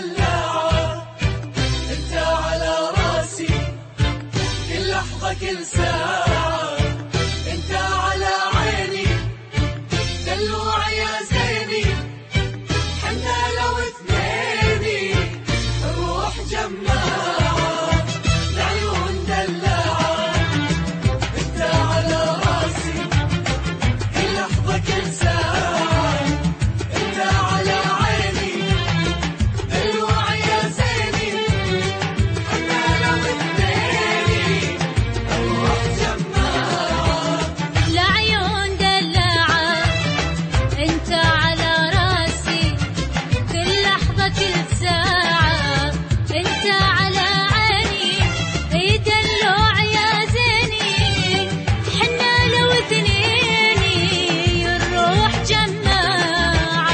دلعة، انت على راسي كل لحظة كل ساعة، انت على عيني دلوع يا زيني، حنا لو اثنيني الروح جماعة، العيون دلعة، انت على راسي كل لحظة كل ساعة، انت على عيني دلوع يا زيني، حنا لو اثنيني الروح جماعة. العيون دلعة، انت على راسي كل لحظة كل ساعة، انت على عيني يدلوع يا زيني، حنا لو اثنيني الروح جماعة.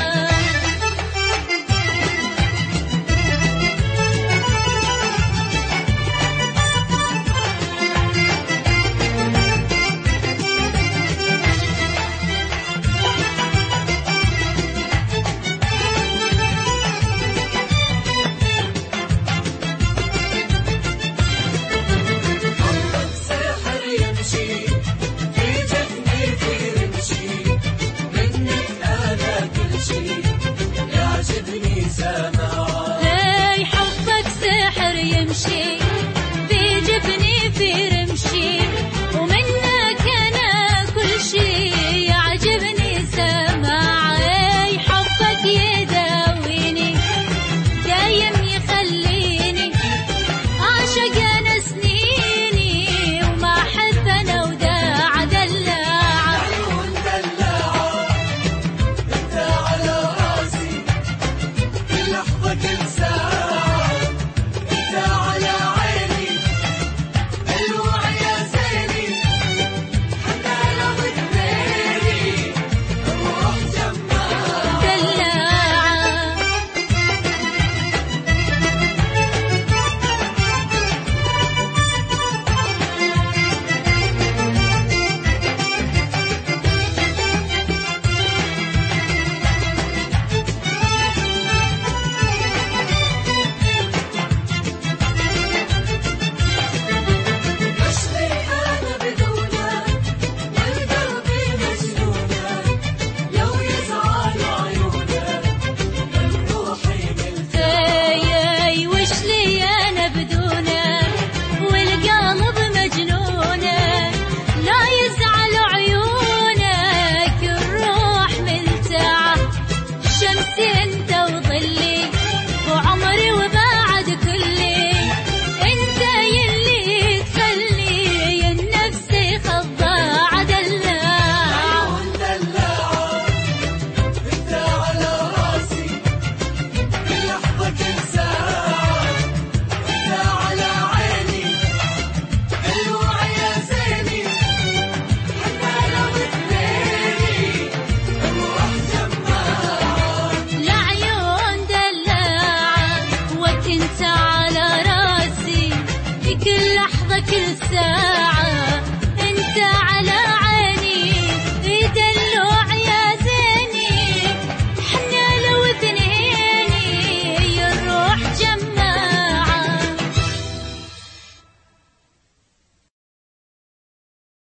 حبك سحر يمشي في جفني في رمشي، منك أنا كل شي يعجبني سماع. هاي حبك سحر يمشي